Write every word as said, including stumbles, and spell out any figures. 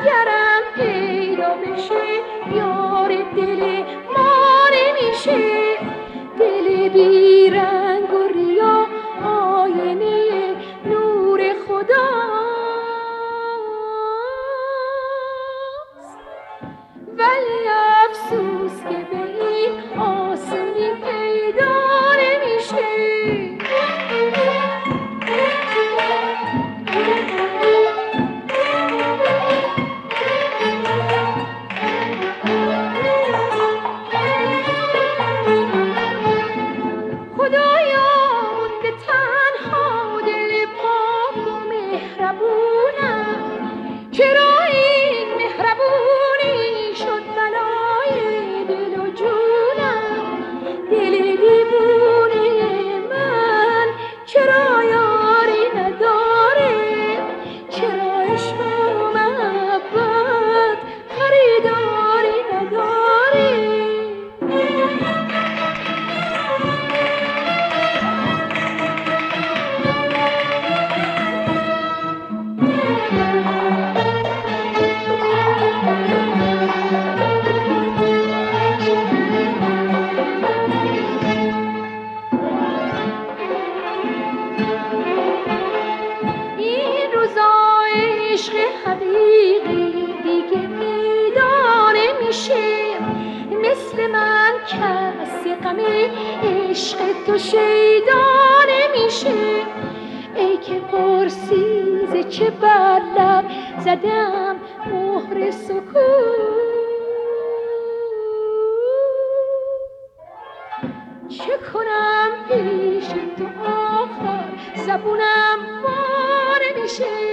گرم پیدا بشه یار دل ما نمیشه. دل بی رنگ و ریا آینه نور خداست، ولی افسوس که به این آسونی پیدا نمیشه. چرا این مهربونی شد بلای دل و جونم؟ دل دیوونه من چرا یاری نداره؟ چرا عشق و محبت خریداری نداره؟ عشق حقیقی دیگه پیدا نمیشه، مثل من کسی غم عشق تو شیدا نمیشه. ای که پرسیز چه بر لب زدم مهر سکوت، چه کنم پیش تو آخر زبونم وا نمیشه.